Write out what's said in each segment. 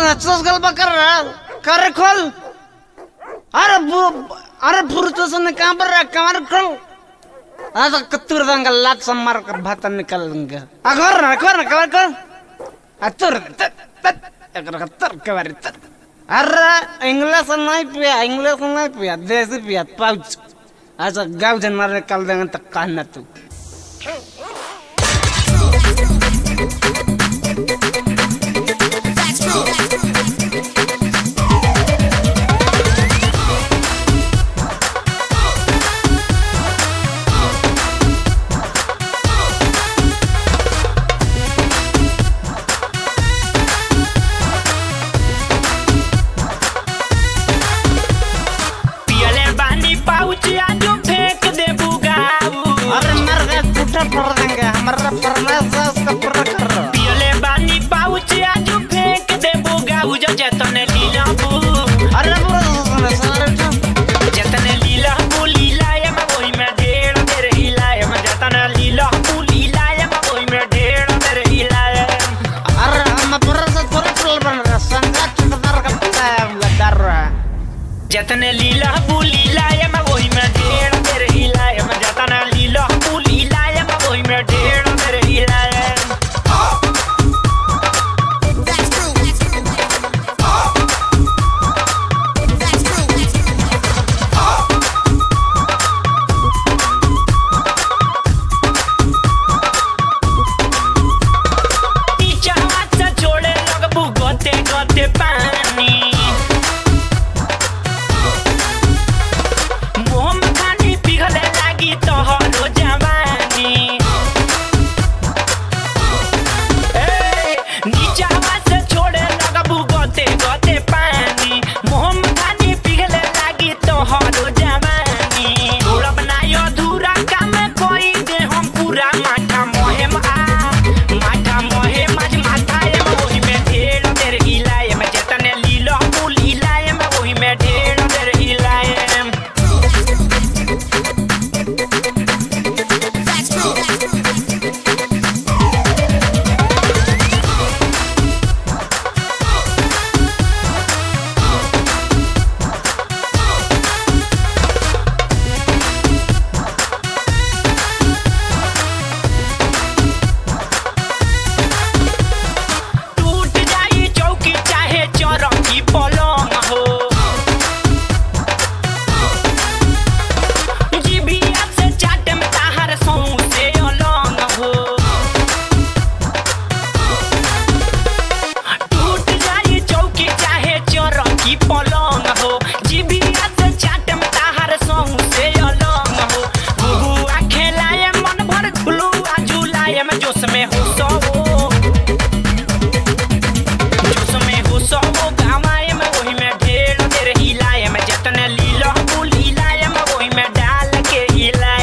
चोस गल बकर कर खोल। अरे फुर्सत से कहां पर कमर खोल। आज कत्तूर दंगा लात समार कर भात निकल देंगे। अगर कमर खोल। अतुर कत्तर कवर। अरे इंग्लिश नहीं पिया देसी पिया पाउच। आज गाँव जनमार निकल देंगे तो कहना तू। हमारा फरमाइश उसका पूरा कर रहा। पियले बानी पाउच आज फेंक दे बुगा उज जतने लीला बू। अरे पूरा सारे जतने लीला बू लीलाय में वही में ढेर तेरे हिलाय में जतने लीला बू लीलाय में वही में ढेर तेरे हिलाय। अरे हम पूरा फुल बन रहा संगा चुकदार का पता लदार रहा। जतने लीला बू लीलाय में वही में ढेर तेरे हिलाय में जतने लीला बू लीलाय में वही में ढेर तेरे हिलाय। पानी मोम खानी पिघले लागी तोहरो जवानी। नीचावा से छोड़े लगबू गोते गोते पानी मोम खानी पिघले लागी तोहरो जवानी। थोड़ा बनायो अधूरा काम कोई दे हम पूरा माथा मोहे माथा मोहे मज माथा वही में ढेर तेरे हिलाए में जतने लीलो पुली लाए में वही में ढेर तेरे हिलाए। टूट जाई चौकी चाहे चौरंगी पलंग हो। जीभिया से चाटे में ताहर सौं से अलंग हो। टूट जाई चौकी चाहे चौरंगी पलंग हो। जीभिया से चाटे में ताहर सौं से अलंग हो। गुगुआ खेलाए मन भर झुलुआ झुलाए में जोश में हो सो गावाए में वही में ढेर तेरे हिलाए में जतने लीलो बुली लाए में वही में डाल के हिलाए।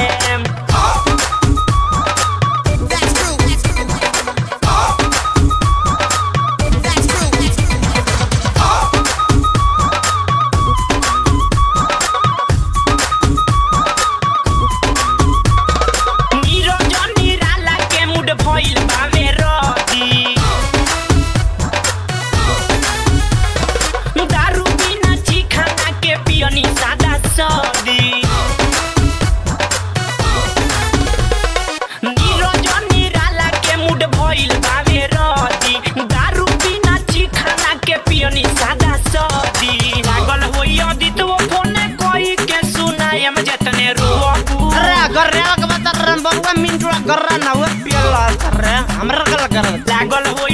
नीरो जनी राला के मुड भइल बावे रदी। दारू बिना चिखाना के पियनी सादा सदी। नीरो जनी राला के मुड भइल बावे रदी। दारू बिना चिखाना के पियनी सादा सदी। लागल होई अदी तो फोन कोई के सुनाए में जतने रोबू। अरे गर्रा का बता रहा बबुआ मिंटुआ गर्रा ना वो पियला कर रहा हमरा कल कर। लागल होई